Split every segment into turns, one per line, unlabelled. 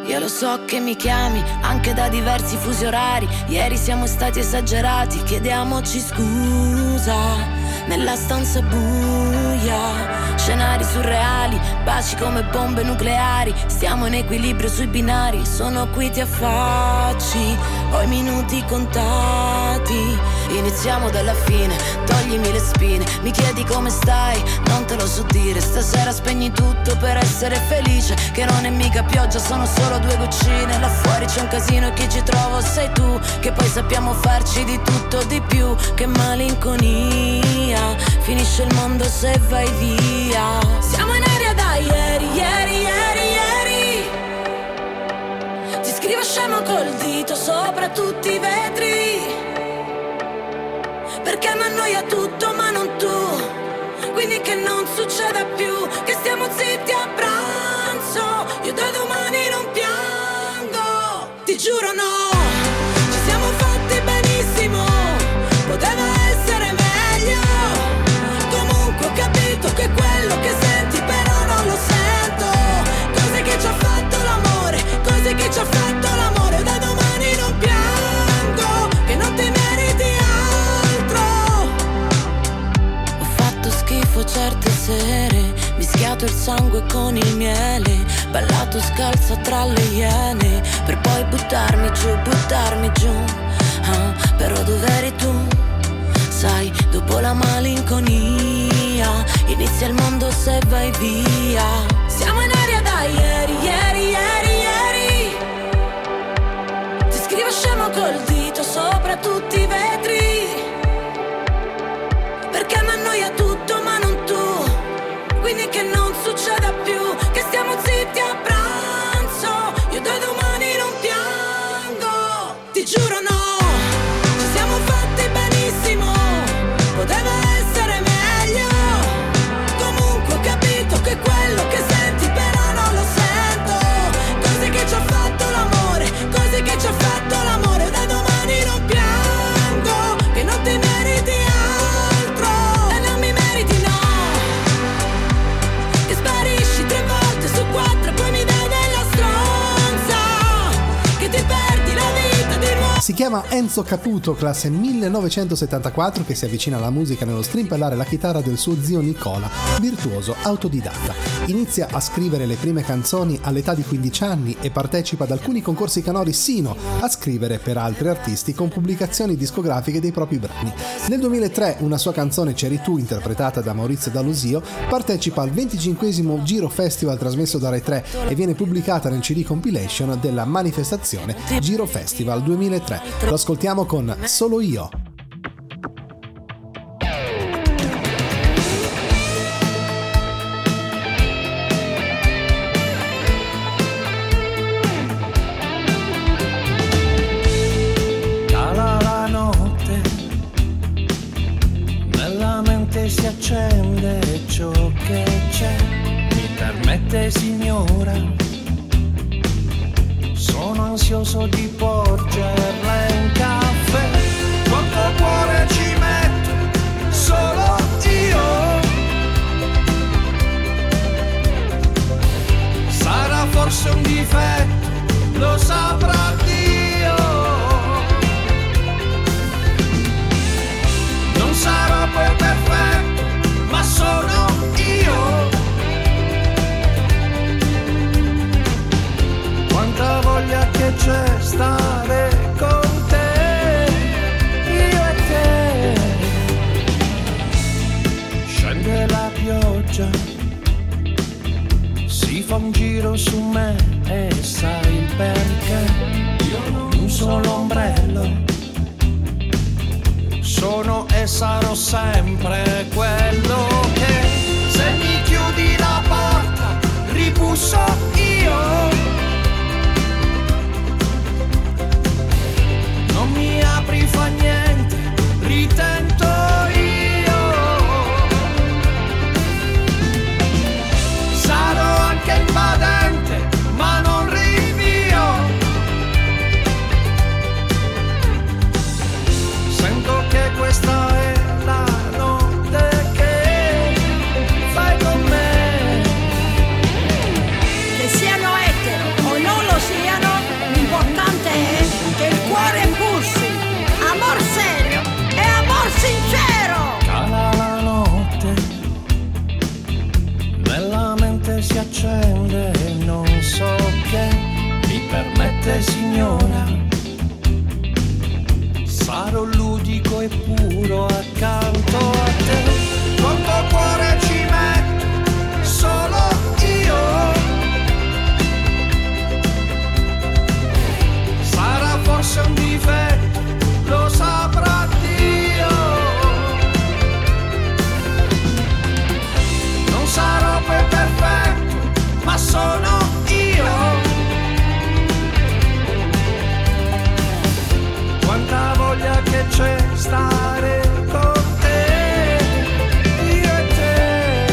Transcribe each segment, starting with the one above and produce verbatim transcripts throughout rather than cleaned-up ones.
Io lo so che mi chiami anche da diversi fusi orari. Ieri siamo stati esagerati, chiediamoci scusa. Nella stanza buia, scenari surreali, baci come bombe nucleari. Stiamo in equilibrio sui binari, sono qui ti affacci, ho i minuti contati. Iniziamo dalla fine, toglimi le spine. Mi chiedi come stai, non te lo so dire. Stasera spegni tutto per essere felice, che non è mica pioggia, sono solo due goccine. Là fuori c'è un casino e chi ci trovo sei tu, che poi sappiamo farci di tutto di più. Che malinconia, finisce il mondo se vai via. Siamo in aria da ieri, ieri, ieri, ieri. Ti scrivo scemo col dito sopra tutti i vetri, perché mi annoia tutto ma non tu. Quindi che non succeda più, che stiamo zitti a pranzo. Io da domani non piango, ti giuro no. Ci siamo fatti benissimo, poteva essere meglio. Comunque ho capito che quello che senti però non lo sento. Cose che ci ha fatto l'amore, cose che ci ha fatto l'amore. Da domani non piango, che non ti meriti altro. Ho fatto schifo certe sere, mischiato il sangue con il miele, ballato scalza tra le iene, per poi buttarmi giù, buttarmi giù. Ah, però dov'eri tu? Sai, dopo la malinconia inizia il mondo se vai via. Siamo in aria da ieri, ieri, ieri, ieri. Ti scrivo scemo col dito sopra tutti i vetri, perché mi annoia tutto ma non tu. Quindi che non succeda più, che stiamo zitti a pranzo. Io da domani non piango, ti giuro no. Ci siamo fatti benissimo, poteva essere meglio. Comunque ho capito che quello che senti però non lo sento. Cose che ci ha fatto l'amore, cose che ci ha fatto l'amore. Da domani non piango, che non ti meriti altro. E non mi meriti no, che sparisci tre volte su quattro e poi mi dai della stronza, che ti perdi la vita di nuovo.
Si chiama Enzo Caputo, classe millenovecentosettantaquattro, che si avvicina alla musica nello strimpellare la chitarra del suo zio Nicola, virtuoso autodidatta. Inizia a scrivere le prime canzoni all'età di quindici anni e partecipa ad alcuni concorsi canori sino a scrivere per altri artisti con pubblicazioni discografiche dei propri brani. Nel duemilatré una sua canzone C'eri tu, interpretata da Maurizio D'Alusio, partecipa al venticinquesimo Giro Festival trasmesso da Rai tre e viene pubblicata nel C D compilation della manifestazione Giro Festival duemilatré. Lo ascoltiamo con Solo io.
Cala la notte, nella mente si accende ciò che c'è. Mi permette signora, sono ansioso di porgerla in caffè. Quanto cuore ci metto solo io, sarà forse un difetto, lo saprà Dio. Non sarò poi perfetto, ma sono io. Quanta voglia che c'è stare con te, io e te. Scende la pioggia, si fa un giro su me e sai il perché. Io non uso l'ombrello, sono e sarò sempre quello che, se mi chiudi la porta, ribusso io. Non mi apri, fa niente, ritento io. Sarò anche invadente, ma non rinvio. Sento che questa è la notte che ignora. Sarò ludico e puro accanto a te. Quanto cuore ci metto solo io. Sarà forse un difetto, lo saprà Dio. Non sarò poi perfetto, ma sono io. Quanta voglia che c'è stare con te, io e te.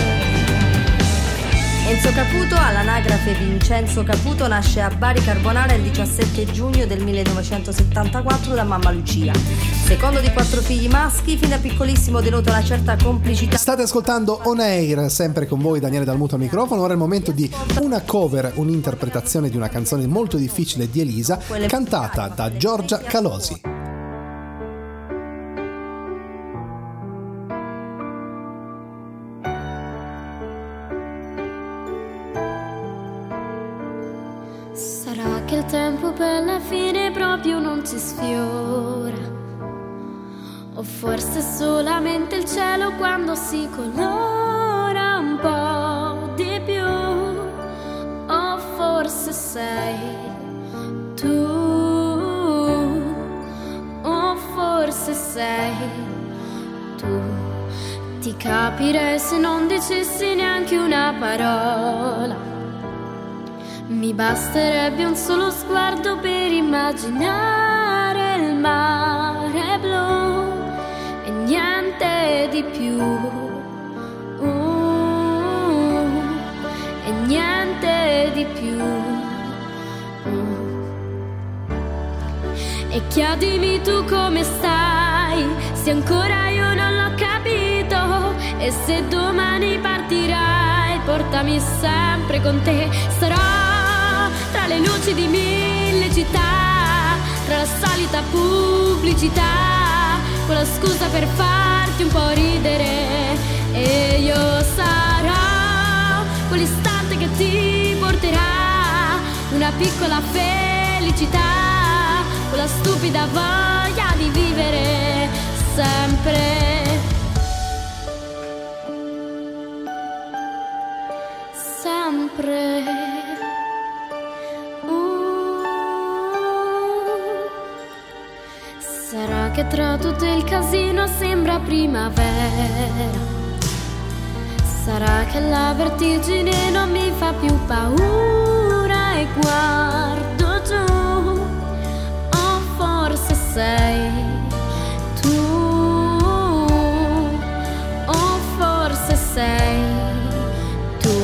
Enzo Caputo, all'anagrafe Vincenzo Caputo, nasce a Bari Carbonara il diciassette giugno del millenovecentosettantaquattro da mamma Lucia. Secondo di quattro figli maschi, fin da piccolissimo denota una certa complicità.
State ascoltando On Air, sempre con voi Daniele Dalmuto al microfono. Ora è il momento di una cover, un'interpretazione di una canzone molto difficile di Elisa, cantata da Giorgia Calosi.
Sarà che il tempo per la fine proprio non ci sfiora, o forse solamente il cielo quando si colora un po' di più, o forse sei tu, o forse sei tu. Ti capirei se non dicessi neanche una parola. Mi basterebbe un solo sguardo per immaginare il mare blu e niente di più, uh, e niente di più, uh. E chiedimi tu come stai, se ancora io non l'ho capito, e se domani partirai, portami sempre con te. Sarò tra le luci di mille città, tra la solita pubblicità, con la scusa per farti un po' ridere. E io sarò quell'istante che ti porterà una piccola felicità, quella stupida voglia di vivere sempre, sempre. Sarà che tra tutto il casino sembra primavera, sarà che la vertigine non mi fa più paura e guardo giù, o forse sei tu, o forse sei tu.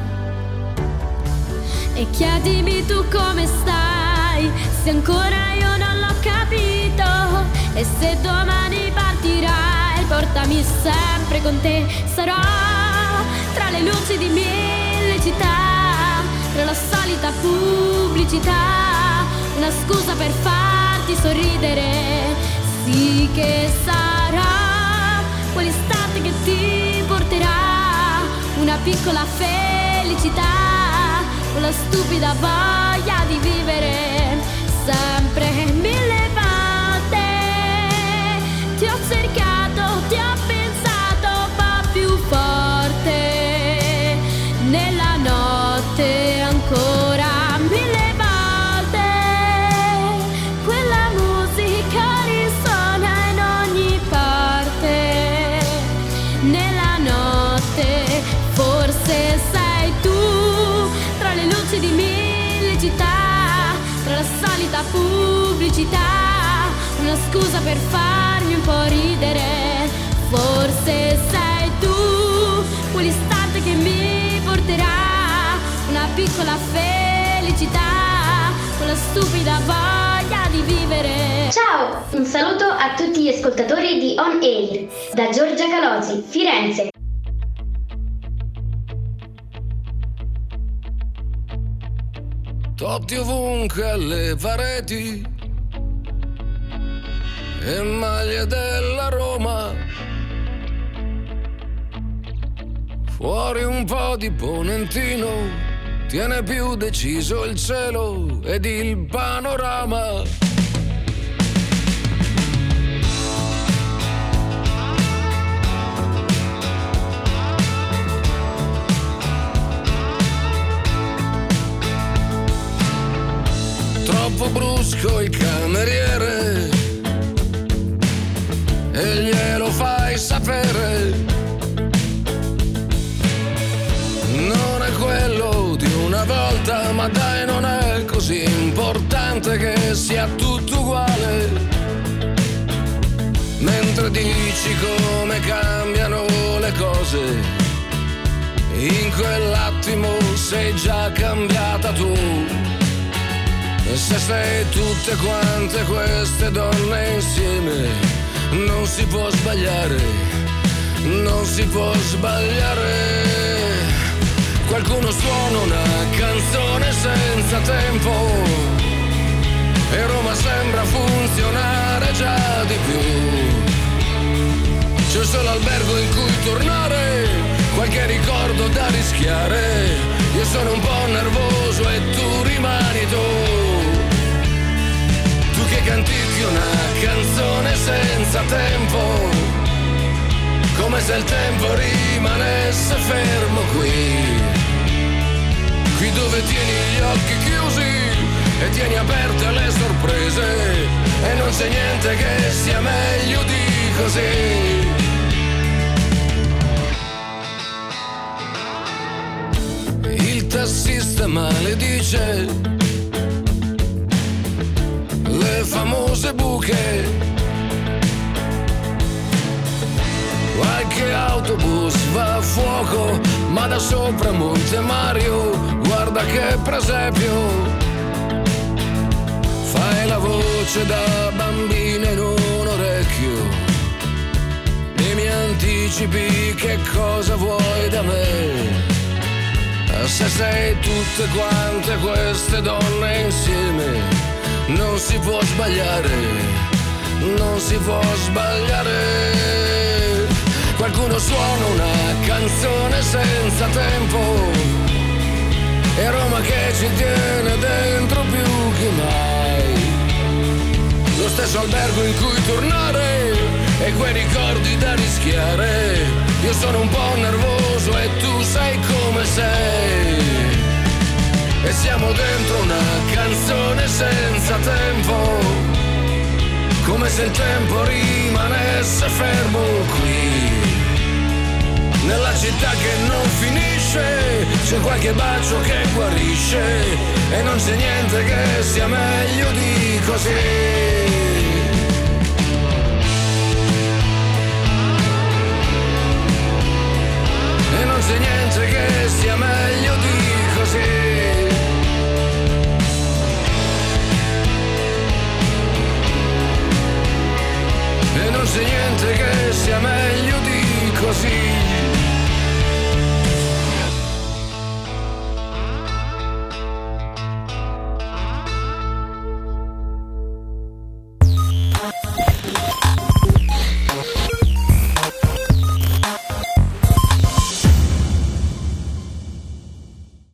E chiedimi tu come stai, se ancora io non l'ho capito, e se domani partirai, portami sempre con te. Sarò tra le luci di mille città, tra la solita pubblicità, una scusa per farti sorridere. Sì che sarà quell'istante che ti porterà una piccola felicità, quella stupida voglia di vivere sempre. Mille volte ti ho cercato, ti ho pensato un po' più forte, nella notte ancora mille volte quella musica risuona in ogni parte, nella notte forse sei tu, tra le luci di mille città, tra la solita pubblicità, una scusa per farmi un po' ridere. Forse sei tu, quell'istante che mi porterà una piccola felicità, quella stupida voglia di vivere.
Ciao, un saluto a tutti gli ascoltatori di On Air, da Giorgia Calosi, Firenze.
Totti ovunque alle pareti e maglie della Roma, fuori un po' di ponentino tiene più deciso il cielo ed il panorama. Troppo brusco il cameriere e glielo fai sapere. Non è quello di una volta, ma dai, non è così importante che sia tutto uguale. Mentre dici come cambiano le cose, in quell'attimo sei già cambiata tu. E se sei tutte quante queste donne insieme, non si può sbagliare, non si può sbagliare. Qualcuno suona una canzone senza tempo e Roma sembra funzionare già di più. C'è solo albergo in cui tornare, qualche ricordo da rischiare. Io sono un po' nervoso e tu rimani tu. Tu che canticchi una canzone senza tempo, come se il tempo rimanesse fermo qui. Qui dove tieni gli occhi chiusi e tieni aperte le sorprese, e non c'è niente che sia meglio di così. Il tassista maledice le famose buche. Qualche autobus va a fuoco, ma da sopra Monte Mario, guarda che presepio. Fai la voce da bambina in un orecchio e mi anticipi che cosa vuoi da me. Se sei tutte quante queste donne insieme, non si può sbagliare, non si può sbagliare. Qualcuno suona una canzone senza tempo e Roma che ci tiene dentro più che mai. Lo stesso albergo in cui tornare e quei ricordi da rischiare. Io sono un po' nervoso e tu sai come sei. E siamo dentro una canzone senza tempo, come se il tempo rimanesse fermo qui. Nella città che non finisce c'è qualche bacio che guarisce e non c'è niente che sia meglio di così. E non c'è niente che